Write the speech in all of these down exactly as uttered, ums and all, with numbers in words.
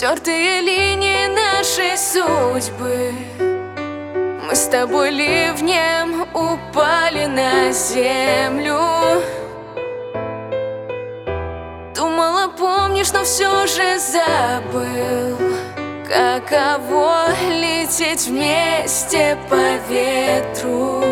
стертые линии нашей судьбы. Мы с тобой ливнем упали на землю. Думала, помнишь, но все же забыл, каково лететь вместе по ветру.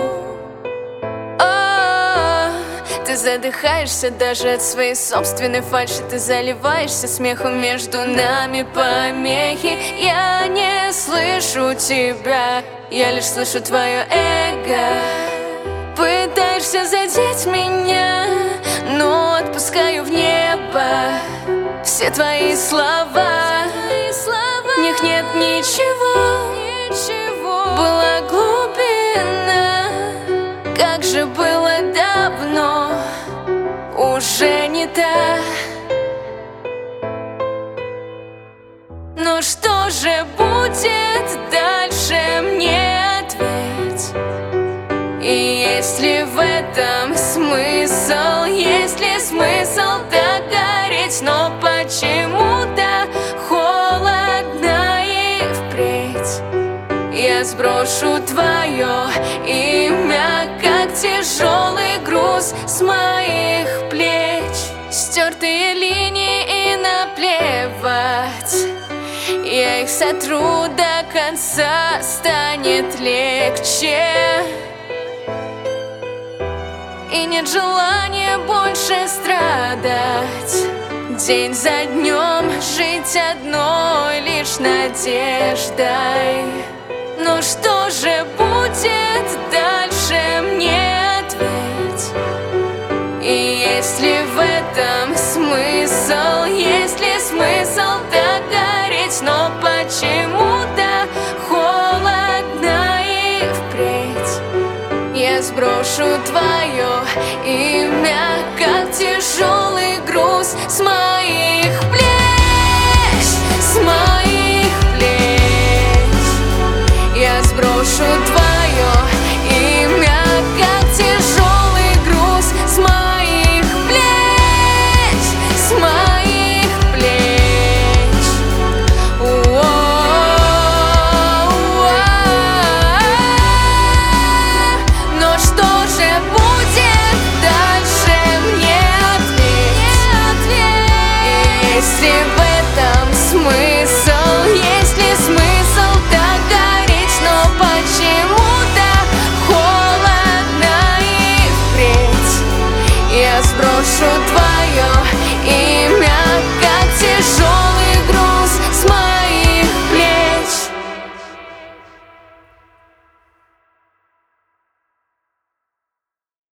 О, ты задыхаешься даже от своей собственной фальши. Ты заливаешься смехом, между нами помехи. Я не слышу тебя, я лишь слышу твое эго. Пытаешься задеть меня, но отпускаю в небо все твои слова. В них нет ничего, ничего. Была глубина, как же было давно, уже не та. Но что же будет дальше, мне ответь. И есть ли в этом смысл, есть ли смысл так гореть? Но почему-то холодно и впредь я сброшу твое имя, как тяжелый груз с моих плеч. Стертые линии и наплевать, я их сотру до конца, станет легче. И нет желания больше страдать, день за днем жить одной лишь надеждой. Но что же будет дальше, мне ответь. И есть ли в этом смысл, есть ли смысл так гореть? Но почему-то холодно и впредь я сброшу твое имя, как тяжелый груз с моих